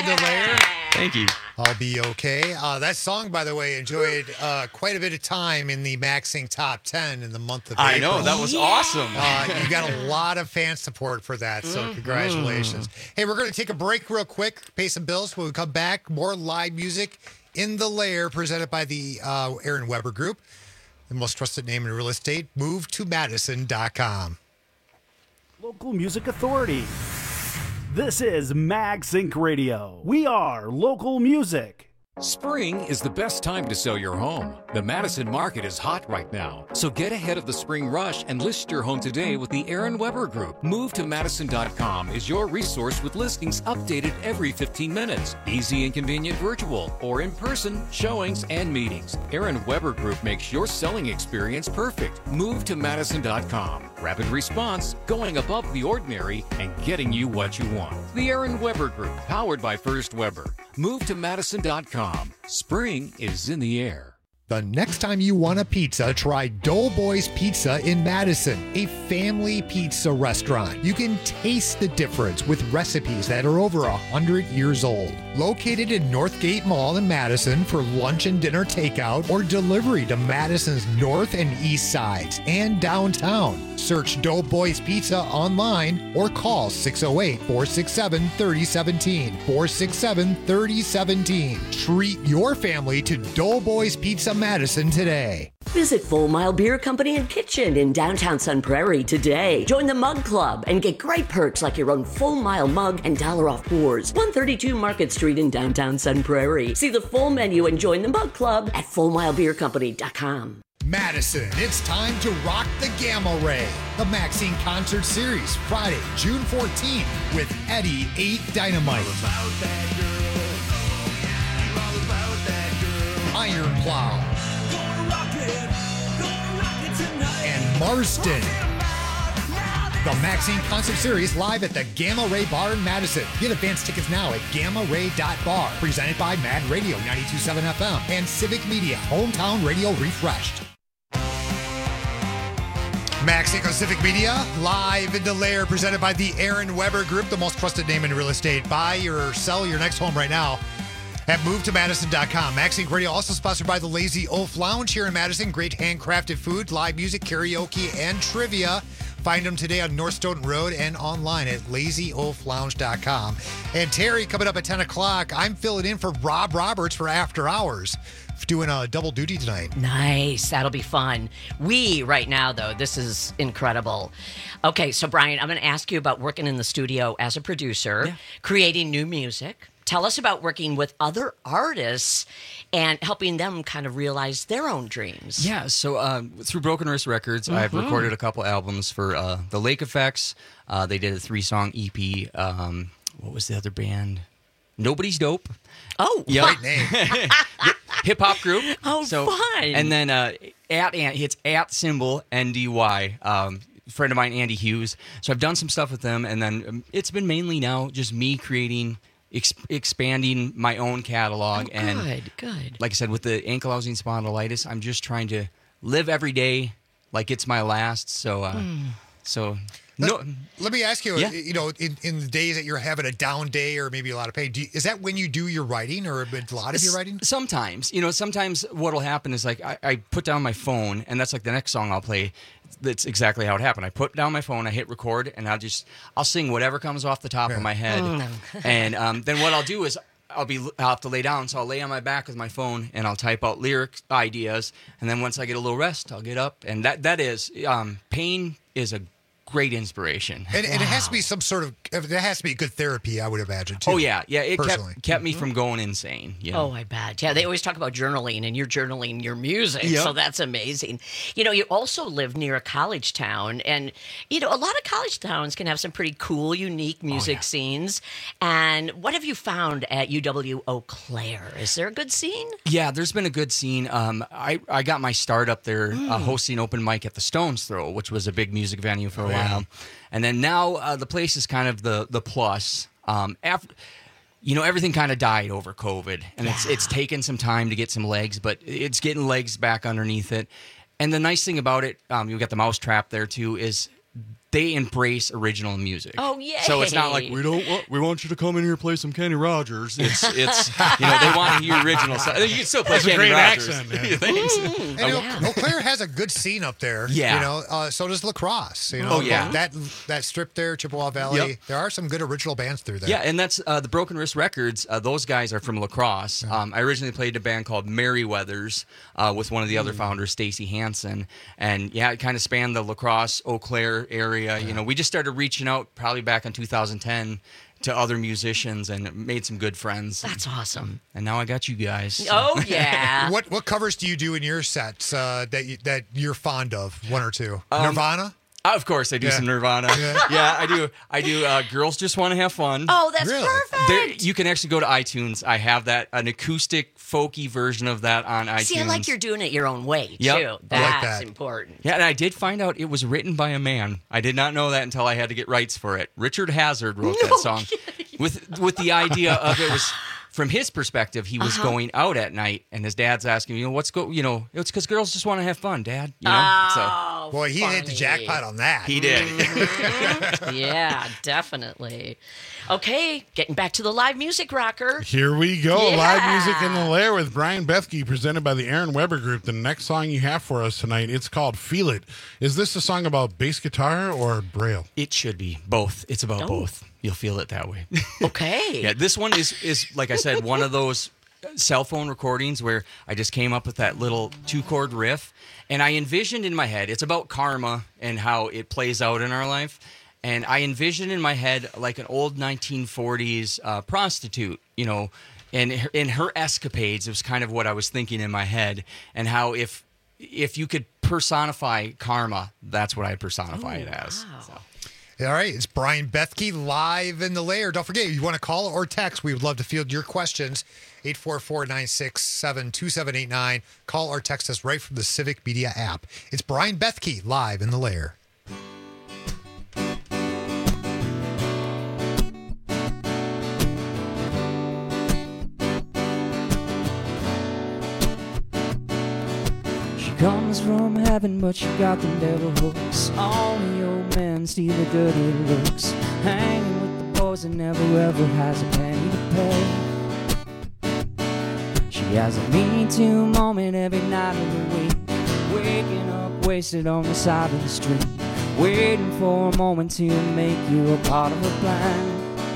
in the lair. Thank you. I'll be okay. Uh, that song, by the way, enjoyed uh, quite a bit of time in the MaxSync Top ten in the month of I April. know, that was yeah. awesome. Uh, you got a lot of fan support for that, so mm-hmm. congratulations. Hey, we're going to take a break real quick, pay some bills. When we come back, more live music in the lair presented by the uh, Aaron Weber Group, the most trusted name in real estate. Move to Madison dot com. Local Music Authority. This is MagSync Radio. We are local music. Spring is the best time to sell your home. The Madison market is hot right now, so get ahead of the spring rush and list your home today with the Aaron Weber Group. Move to Madison dot com is your resource with listings updated every fifteen minutes. Easy and convenient virtual or in-person showings and meetings. Aaron Weber Group makes your selling experience perfect. Move to Madison dot com. Rapid response, going above the ordinary, and getting you what you want. The Aaron Weber Group, powered by First Weber. Move to Madison dot com. Spring is in the air. The next time you want a pizza, try Doughboys Pizza in Madison, a family pizza restaurant. You can taste the difference with recipes that are over one hundred years old. Located in Northgate Mall in Madison for lunch and dinner takeout or delivery to Madison's north and east sides and downtown. Search Doughboys Pizza online or call six oh eight, four six seven, three oh one seven, four six seven, three oh one seven. Treat your family to Doughboys Pizza Madison today. Visit Full Mile Beer Company and Kitchen in downtown Sun Prairie today. Join the Mug Club and get great perks like your own Full Mile mug and dollar off pours. one thirty-two Market Street in downtown Sun Prairie. See the full menu and join the Mug Club at full mile beer company dot com. Madison, it's time to rock the Gamma Ray. The MaxSync Concert Series, Friday, June fourteenth, with Eddie eight Dynamite. Iron Plow. And Marston. The MaxSync Concert Series live at the Gamma Ray Bar in Madison. Get advance tickets now at gamma ray dot bar. Presented by Mad Radio ninety-two point seven F M and Civic Media, Hometown Radio Refreshed. MaxSync on Civic Media, live in the lair, presented by the Aaron Weber Group, the most trusted name in real estate. Buy or sell your next home right now at move to Madison dot com. MaxSync Radio also sponsored by the Lazy Oaf Lounge here in Madison. Great handcrafted food, live music, karaoke, and trivia. Find them today on North Stoughton Road and online at lazy oaf lounge dot com. And Terry, coming up at ten o'clock, I'm filling in for Rob Roberts for After Hours. Doing a double duty tonight. Nice. That'll be fun. We, right now, though, this is incredible. Okay, so Brian, I'm going to ask you about working in the studio as a producer, yeah. creating new music. Tell us about working with other artists and helping them kind of realize their own dreams. Yeah, so um, through Broken Wrist Records, mm-hmm. I've recorded a couple albums for uh, the Lake Effects. Uh, they did a three-song E P. Um, what was the other band? Nobody's Dope. Oh, yep. Great name. Hip hop group. Oh, so, fun. And then uh, at it's at symbol N D Y. Um, friend of mine, Andy Hughes. So I've done some stuff with them, and then um, it's been mainly now just me creating, ex- expanding my own catalog. Oh, and good, good. Like I said, with the ankylosing spondylitis, I'm just trying to live every day like it's my last. So, uh, mm. so. No, let, let me ask you, yeah. you know, in, in the days that you're having a down day or maybe a lot of pain, do you, is that when you do your writing or a lot of your writing? Sometimes, you know, sometimes what'll happen is like I, I put down my phone and that's like the next song I'll play. That's exactly how it happened. I put down my phone, I hit record, and I'll just, I'll sing whatever comes off the top yeah. of my head. Oh, no. And um, then what I'll do is I'll be, I'll have to lay down. So I'll lay on my back with my phone and I'll type out lyric ideas. And then once I get a little rest, I'll get up. And that, that is, um, pain is a great inspiration. And, and wow. it has to be some sort of, there has to be good therapy, I would imagine, too. Oh, yeah. Yeah, it personally. kept, kept me from going insane. You know? Oh, I bet. Yeah, they always talk about journaling, and you're journaling your music, yep. so that's amazing. You know, you also live near a college town, and, you know, a lot of college towns can have some pretty cool, unique music oh, yeah. scenes. And what have you found at U W Eau Claire? Is there a good scene? Yeah, there's been a good scene. Um, I, I got my start up there mm. uh, hosting open mic at the Stones Throw, which was a big music venue for a while. Yeah. And then now uh, the place is kind of the the plus. Um, after, you know, everything kind of died over COVID, and yeah. it's it's taken some time to get some legs, but it's getting legs back underneath it. And the nice thing about it, um, you've got the Mousetrap there too, is they embrace original music. Oh, yay. So it's not like we don't want, we want you to come in here and play some Kenny Rogers. It's it's you know, they want to hear original stuff. You can still play That's a Kenny great Rogers. accent, man. Yeah, thanks. And Eau- Eau Claire has a good scene up there. Yeah. You know, uh, so does La Crosse. You know, Oh, yeah. That that strip there, Chippewa Valley. Yep. There are some good original bands through there. Yeah, and that's uh, the Broken Wrist Records. Uh, those guys are from La Crosse. Um, I originally played a band called Merryweathers uh, with one of the other founders, Stacy Hansen. And yeah, it kind of spanned the La Crosse, Eau Claire area. You know, we just started reaching out probably back in two thousand ten to other musicians and made some good friends. That's awesome. And now I got you guys. Oh, yeah. what what covers do you do in your sets uh, that you, that you're fond of? One or two. Um, Nirvana. Of course, I do Yeah. some Nirvana. Yeah. Yeah, I do. I do. Uh, Girls Just Want to Have Fun. Oh, that's Really? perfect. There, you can actually go to iTunes. I have that an acoustic, folky version of that on iTunes. See, I like you're doing it your own way, Yep. too. I like That's that. important. Yeah, and I did find out it was written by a man. I did not know that until I had to get rights for it. Richard Hazard wrote that song with with the idea of it was from his perspective. He was Uh-huh. going out at night, and his dad's asking, you know, what's go, you know, it's because girls just want to have fun, Dad. You know, Oh, Boy, he hit the funny. jackpot on that. so he did. Yeah, definitely. Okay, getting back to the live music rocker. Here we go. Yeah. Live music in the lair with Brian Bethke, presented by the Aaron Weber Group. The next song you have for us tonight, it's called Feel It. Is this a song about bass guitar or Braille? It should be both. It's about Oh. both. You'll feel it that way. Okay. Yeah, this one is is like I said, one of those cell phone recordings where I just came up with that little two chord riff, and I envisioned in my head it's about karma and how it plays out in our life, and I envisioned in my head like an old nineteen forties uh, prostitute, you know, and her, in her escapades. It was kind of what I was thinking in my head, and how if if you could personify karma, that's what I'd personify it as. So. All right, it's Brian Bethke live in the lair. Don't forget, if you want to call or text, we would love to field your questions. eight four four, nine six seven, two seven eight nine. Call or text us right from the Civic Media app. It's Brian Bethke live in the lair. She comes from heaven, but she got the devil hooks. All the old men steal the dirty looks. Hanging with the boys that never ever has a penny to pay. She has a Me Too moment every night of the week. Waking up wasted on the side of the street. Waiting for a moment to make you a part of her plan.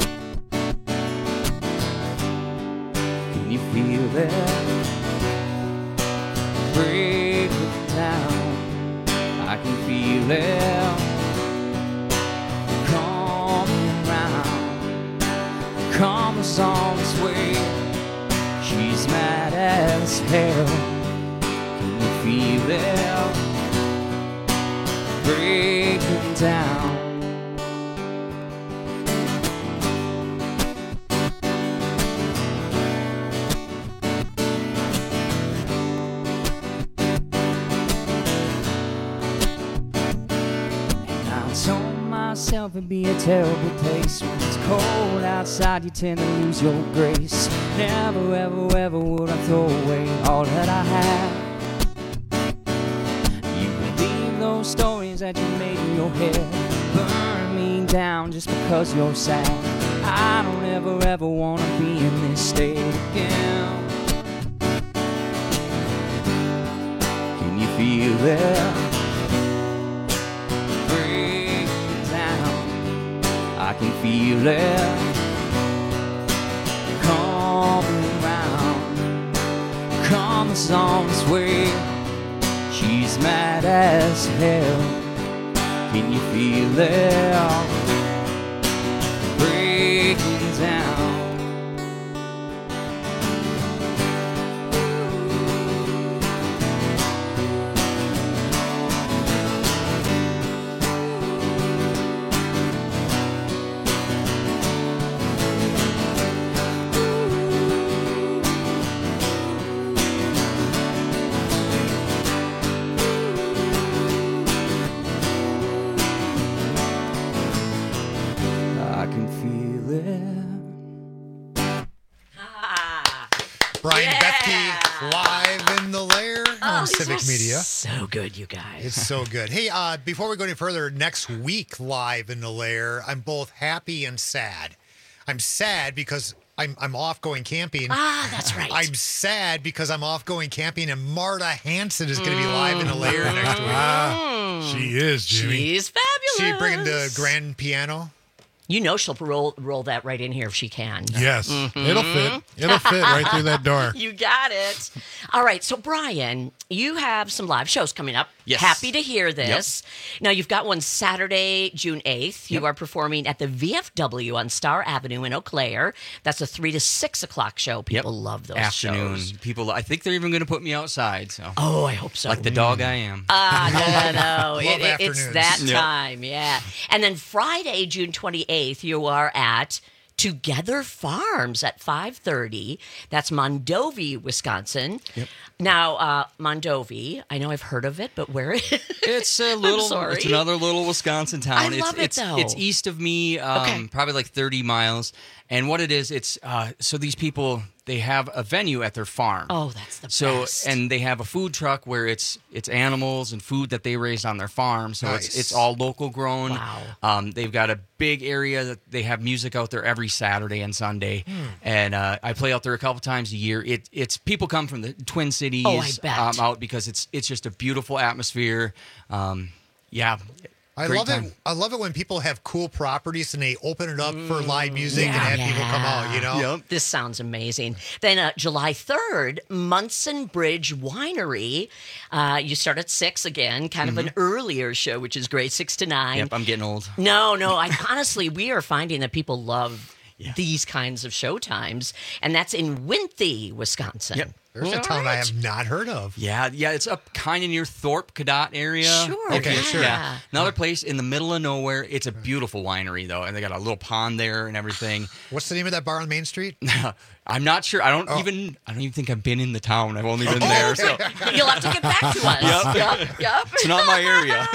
Can you feel that? Break it down. I can feel it coming round. Comes on its way. She's mad as hell. Can you feel it breaking down? Myself would be a terrible place. When it's cold outside, you tend to lose your grace. Never, ever, ever would I throw away all that I have. You believe those stories that you made in your head. Burn me down just because you're sad. I don't ever, ever want to be in this state again. Can you feel that? I can feel it coming round. Comes on its way. She's mad as hell. Can you feel it breaking down? Brian Bethke live in the lair. on Oh, these Civic are Media. So good, you guys. It's so good. Hey, uh, before we go any further, next week live in the lair, I'm both happy and sad. I'm sad because I'm I'm off going camping. Ah, that's right. I'm sad because I'm off going camping, and Marta Hanson is going to be live in the lair next week. Ah, she is, Jimmy. She's fabulous. She bringing the grand piano. You know she'll roll roll that right in here if she can. Yes, Mhm. it'll fit. It'll fit right through that door. You got it. All right, so Brian, you have some live shows coming up. Yes. Happy to hear this. Now, you've got one Saturday, June eighth. You Yep. are performing at the V F W on Star Avenue in Eau Claire. That's a three to six o'clock show. People love those Afternoon. shows. People, I think they're even going to put me outside. So. Oh, I hope so. Like the dog I am. Ah, no, no, no. Love It- it- it's afternoons. that Yep. time, yeah. And then Friday, June twenty-eighth, you are at Together Farms at five thirty. That's Mondovi, Wisconsin. Yep. Now, uh, Mondovi, I know I've heard of it, but where? It's a little. sorry. It's another little Wisconsin town. I it's, love it, it's, though. It's east of me, um, Okay. probably like thirty miles. And what it is, it's uh, so these people they have a venue at their farm. Oh, that's the so best. and they have a food truck where it's it's animals and food that they raised on their farm. So Nice. it's it's all local grown. Wow. Um, they've got a big area that they have music out there every Saturday and Sunday. Hmm. And uh, I play out there a couple times a year. It it's people come from the Twin Cities Oh, I bet. Um, out because it's it's just a beautiful atmosphere. Um, yeah. I Great love time. it. I love it when people have cool properties and they open it up for live music Yeah. and have people come out. You know. This sounds amazing. Then uh, July third, Munson Bridge Winery. Uh, you start at six again, kind of an earlier show, which is great, six to nine. Yep, I'm getting old. No, no. I honestly, we are finding that people love these kinds of show times, and that's in Winthy, Wisconsin. Yep. There's a All town I right. have not heard of. Yeah, yeah, it's up kind of near Thorpe, Cadott area. Sure, Okay, yeah. sure. Yeah, another place in the middle of nowhere. It's a beautiful winery though, and they got a little pond there and everything. What's the name of that bar on Main Street? I'm not sure. I don't Oh. even. I don't even think I've been in the town. I've only been there. So You'll have to get back to us. Yep. Yep, yep. it's not my area.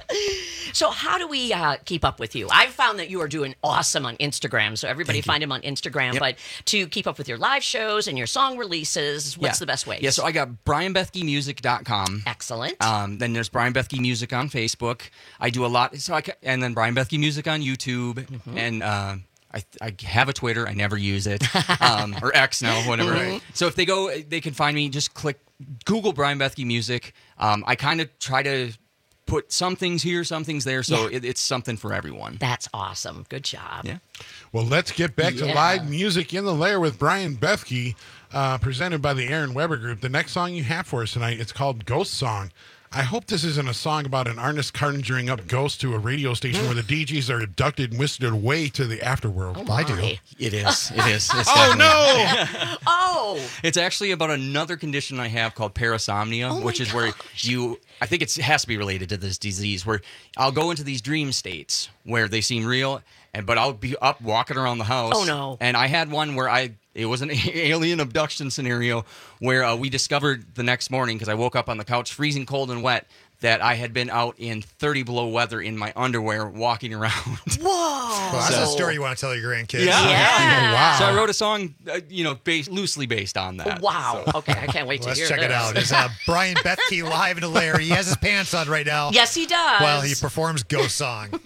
So how do we uh, keep up with you? I've found that you are doing awesome on Instagram. So everybody find him on Instagram. Yep. But to keep up with your live shows and your song releases, what's Yeah. the best way? Yeah, so I got brian bethke music dot com. Excellent. Um, then there's Brian Bethke Music on Facebook. I do a lot. So I ca- and then Brian Bethke Music on YouTube. Mm-hmm. And uh, I, I have a Twitter. I never use it. Um, or X now, whatever. Right. So if they go, they can find me. Just click Google Brian Bethke Music. Um, I kind of try to put some things here, some things there. So Yeah. it, it's something for everyone. That's awesome. Good job. Yeah. Well, let's get back to Yeah. live music in the lair with Brian Bethke, uh, presented by the Aaron Weber Group. The next song you have for us tonight, it's called Ghost Song. I hope this isn't a song about an artist conjuring up ghosts to a radio station where the D Js are abducted and whisked away to the afterworld. Oh, I do. my. It is. It is. It's Oh, definitely- no! Oh, It's actually about another condition I have called parasomnia, Oh my which is where you, I think it's, it has to be related to this disease, where I'll go into these dream states where they seem real, and but I'll be up walking around the house. Oh, no. And I had one where I, it was an alien abduction scenario where uh, we discovered the next morning, because I woke up on the couch freezing cold and wet, that I had been out in thirty below weather in my underwear walking around. whoa. Well, that's So- a story you want to tell your grandkids. Yeah. Yeah. Wow. So I wrote a song, uh, you know, based loosely based on that. Wow. Okay, I can't wait to Let's hear check this. it out. It's uh, Brian Bethke live in the lair. He has his pants on right now. Yes, he does. While he performs Ghost Song.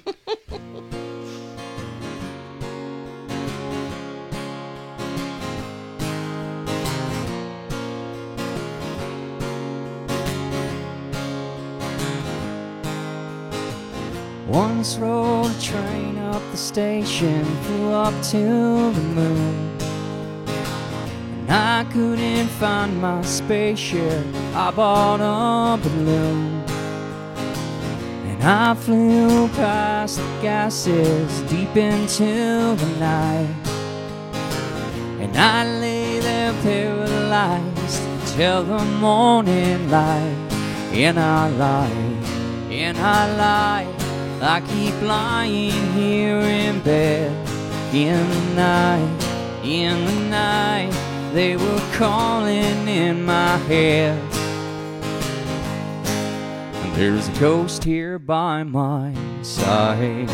Once rode a train up the station, flew up to the moon. And I couldn't find my spaceship, I bought a balloon. And I flew past the gases deep into the night. And I lay there paralyzed till the morning light. And I lie, and I lie. I keep lying here in bed. In the night, in the night, they were calling in my head. And there's a ghost here by my side.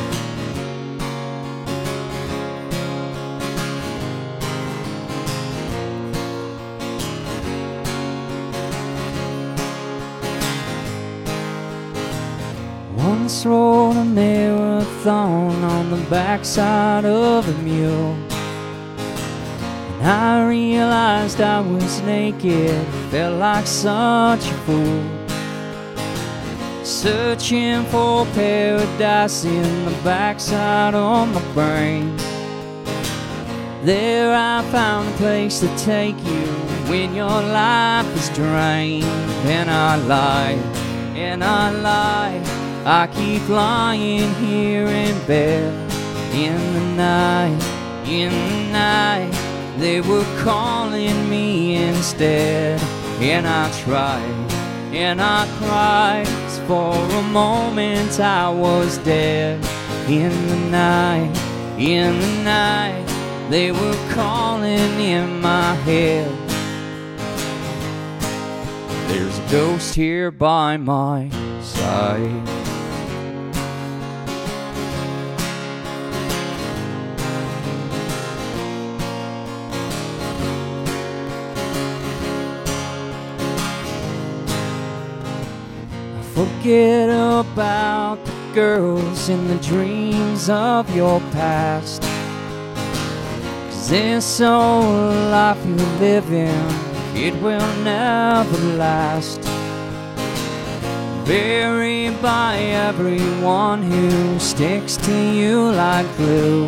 once rode a marathon on the backside of a mule. And I realized I was naked, felt like such a fool. Searching for paradise in the backside of my brain. There I found a place to take you when your life is drained. And I lie, and I lie, I keep lying here in bed. In the night, in the night, they were calling me instead. And I tried, and I cried, for a moment I was dead. In the night, in the night, they were calling in my head. There's a ghost here by my side. Forget about the girls and the dreams of your past. 'Cause this old life you're living, it will never last. Buried by everyone who sticks to you like glue.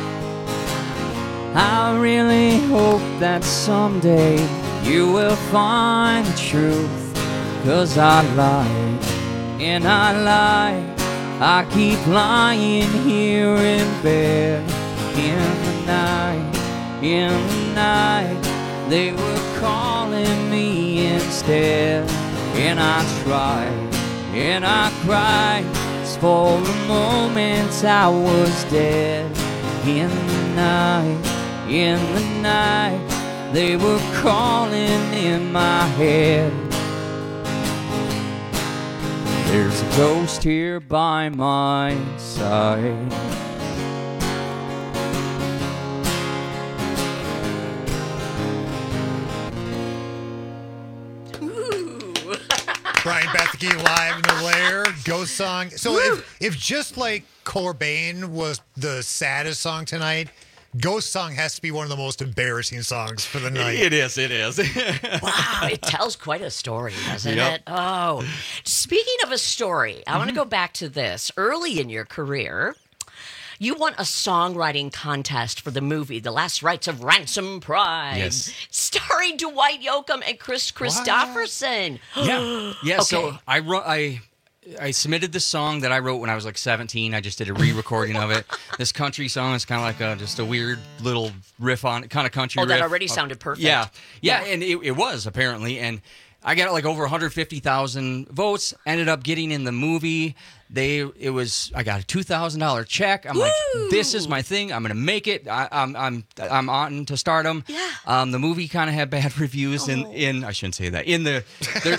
I really hope that someday you will find the truth. 'Cause I lie, and I lie, I keep lying here in bed. In the night, in the night, they were calling me instead. And I tried, and I cried, 'cause for a moment I was dead. In the night, in the night, they were calling in my head. There's a ghost here by my side. Brian Bethke live in the Lair, Ghost Song. So if, if just like Cobain was the saddest song tonight, Ghost Song has to be one of the most embarrassing songs for the night. It is, it is. Wow, it tells quite a story, doesn't Yep. it? Oh, speaking of a story, I want to Mhm. go back to this. Early in your career, you won a songwriting contest for the movie The Last Rites of Ransom Pride, Yes. starring Dwight Yoakam and Chris Christopherson. Yeah, yeah. Okay. So I wrote, I, I submitted this song that I wrote when I was like seventeen. I just did a re-recording of it. This country song is kind of like a, just a weird little riff on it, kind of country. Oh, that riff. already sounded perfect. Yeah, yeah, Yeah. and it, it was apparently, and I got like over one hundred fifty thousand votes. Ended up getting in the movie. They, it was, I got a two thousand dollar check. I'm like, this is my thing. I'm gonna make it. I, I'm, I'm, I'm on to stardom. Yeah. Um, the movie kind of had bad reviews in, in, I shouldn't say that, in the, their,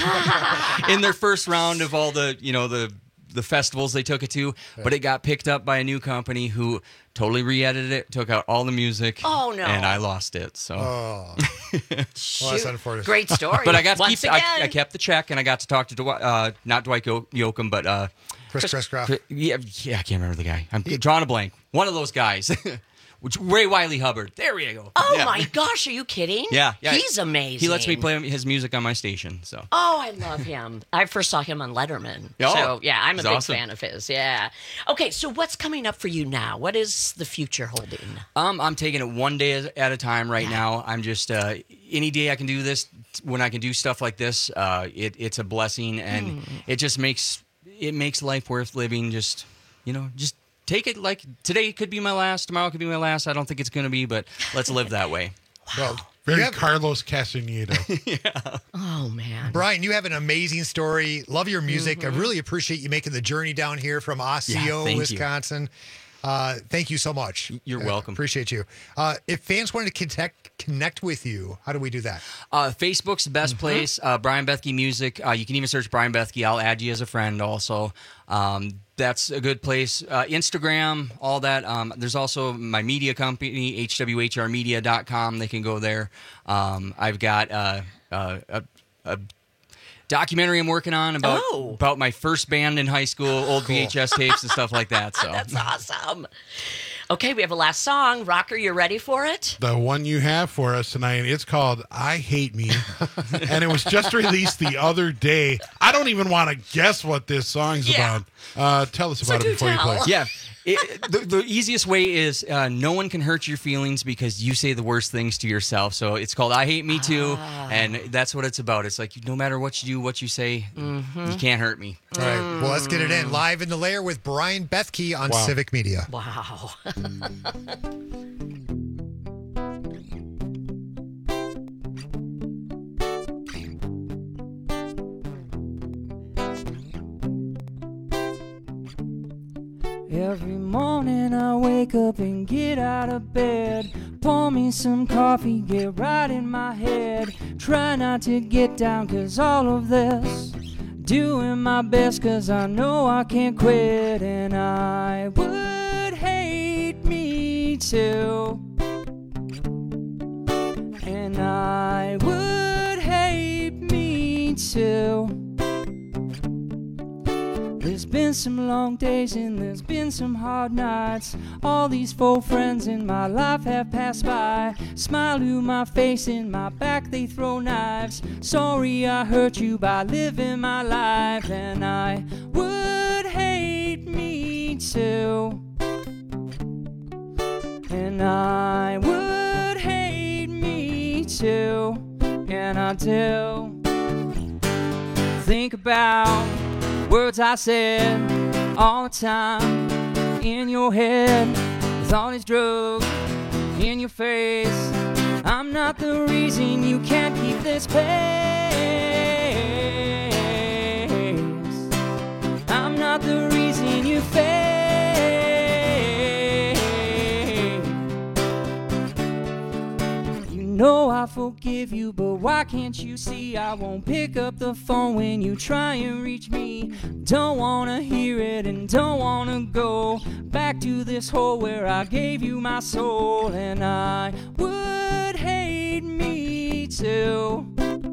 in their first round of all the, you know, the, the festivals they took it to, but it got picked up by a new company who totally re-edited it, took out all the music. Oh, no. And I lost it. So. Oh. Well, that's unfortunate. Great story. But I got to Once keep. I, again. I kept the check, and I got to talk to Dwight, uh, not Dwight Yo- Yoakam, but uh, Chris Christoph. Chris- Yeah, yeah, I can't remember the guy. I'm drawing a blank. One of those guys. Which Ray Wiley Hubbard. There we go. Oh Yeah. my gosh, are you kidding? Yeah, yeah. He's amazing. He lets me play his music on my station. So. Oh, I love him. I first saw him on Letterman. Oh, so, yeah, I'm a he's big awesome. fan of his. Yeah. Okay, so what's coming up for you now? What is the future holding? Um, I'm taking it one day at a time right now. I'm just uh, any day I can do this. When I can do stuff like this, uh, it, it's a blessing, and Hmm. it just makes it makes life worth living. Just you know, just take it like today could be my last, tomorrow could be my last. I don't think it's going to be, but let's live that way. Well, Very Carlos Castaneda. Oh, man. Brian, you have an amazing story. Love your music. Mm-hmm. I really appreciate you making the journey down here from Osseo, Yeah, thank you. Wisconsin. Uh, thank you so much. You're Uh, welcome. Appreciate you. Uh, if fans wanted to connect connect with you, how do we do that? Uh, Facebook's the best place. Uh, Brian Bethke Music. Uh, you can even search Brian Bethke. I'll add you as a friend also. Um, that's a good place. Uh, Instagram, all that. Um, there's also my media company, H W H R media dot com. They can go there. Um, I've got uh, uh, a, a documentary I'm working on about Oh. about my first band in high school, old Cool. V H S tapes and stuff like that. So That's awesome. Okay, we have a last song. Rocker, you ready for it? The one you have for us tonight, it's called I Hate Me. And it was just released the other day. I don't even want to guess what this song's Yeah. about. Uh, tell us about it before you play. Yeah. It, the, the easiest way is uh, no one can hurt your feelings because you say the worst things to yourself. So it's called I Hate Me Too, Ah. and that's what it's about. It's like no matter what you do, what you say, Mhm. you can't hurt me. All right, well, let's get it in. Live in the Lair with Brian Bethke on Wow. Civic Media. Wow. Every morning I wake up and get out of bed, pour me some coffee, get right in my head, try not to get down cause all of this, doing my best cause I know I can't quit, and I would hate me too, and I would hate me too. There's been some long days and there's been some hard nights. All these faux friends in my life have passed by. Smile to my face, in my back they throw knives. Sorry I hurt you by living my life, and I would hate me too, and I would hate me too, and I do think about words I said all the time in your head, with all these drugs in your face. I'm not the reason you can't keep this pace. I'm not the reason you fade. You know I forgive you, but why can't you see I won't pick up the phone when you try and reach me? Don't wanna hear it and don't wanna go back to this hole where I gave you my soul, and I would hate me too.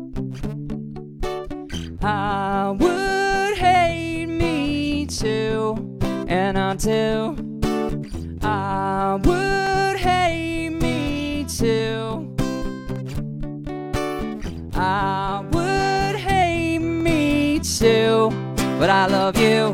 I would hate me too, and I do. I would hate me too. I would hate me too, but I love you.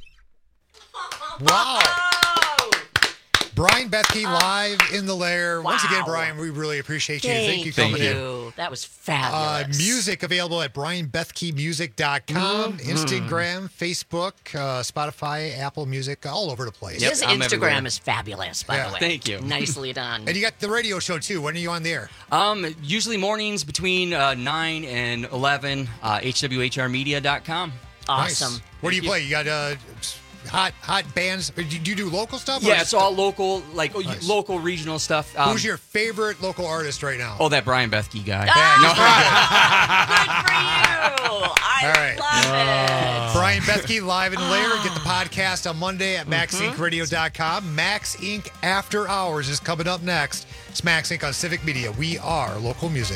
Wow. Brian Bethke live in the Lair. Once again, Brian, we really appreciate you. Thank, Thank you for coming in. you. That was Uh, fabulous. music available at brian bethke music dot com, Mhm. Instagram, Facebook, uh, Spotify, Apple Music, all over the place. His Instagram is fabulous, by Yeah. the way. Thank you. Nicely done. And you got the radio show, too. When are you on the air? Um, usually mornings between uh, nine and eleven, uh, H W H R media dot com. Nice. Where do you play? You got uh, hot hot bands? Do you do local stuff? or Yeah, just- it's all local, like Nice. local regional stuff. Um, Who's your favorite local artist right now? Oh, that Brian Bethke guy. All right. Brian Bethke live in the Lair. Get the podcast on Monday at max inc radio dot com. Max Inc After Hours is coming up next. It's Max Inc on Civic Media. We are local music.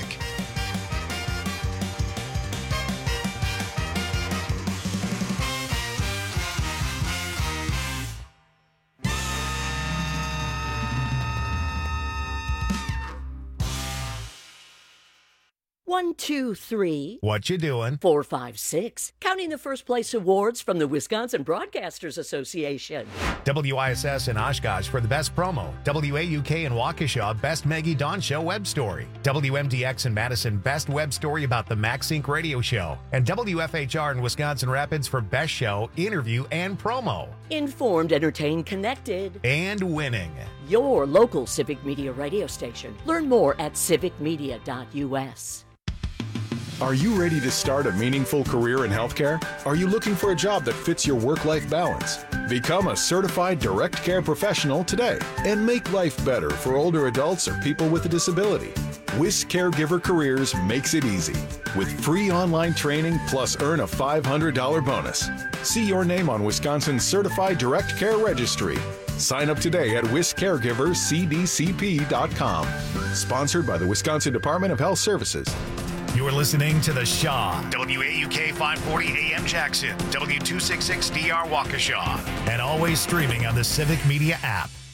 One, two, three. What you doing? Four, five, six. Counting the first place awards from the Wisconsin Broadcasters Association. W I S S in Oshkosh for the best promo. W A U K in Waukesha, best Maggie Dawn Show web story. W M D X in Madison, best web story about the Max Inc radio show. And W F H R in Wisconsin Rapids for best show, interview, and promo. Informed, entertained, connected. And winning. Your local Civic Media radio station. Learn more at civic media dot U S. Are you ready to start a meaningful career in healthcare? Are you looking for a job that fits your work-life balance? Become a certified direct care professional today and make life better for older adults or people with a disability. WIS Caregiver Careers makes it easy with free online training plus earn a five hundred dollars bonus. See your name on Wisconsin's Certified Direct Care Registry. Sign up today at wis caregiver c d c p dot com. Sponsored by the Wisconsin Department of Health Services. You're listening to The Shaw, W A U K five forty A M Jackson, W two sixty-six D R Waukesha, and always streaming on the Civic Media app.